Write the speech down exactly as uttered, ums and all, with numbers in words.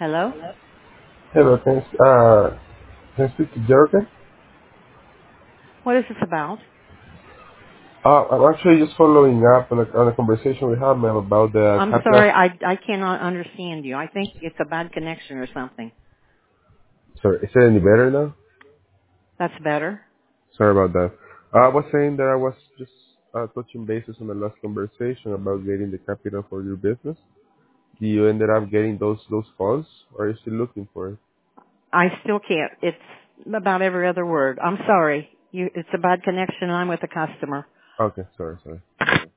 Hello? Hello, can I, uh, can I speak to Jericho? What is this about? Uh, I'm actually just following up on a, on a conversation we had, ma'am, about the I'm capital. sorry, I, I cannot understand you. I think it's a bad connection or something. Sorry, is it any better now? That's better. Sorry about that. Uh, I was saying that I was just uh, touching bases on the last conversation about getting the capital for your business. Do you ended up getting those those funds, or are you still looking for it? I still can't. It's about every other word. I'm sorry. You, it's a bad connection. I'm with a customer. Okay, sorry, sorry.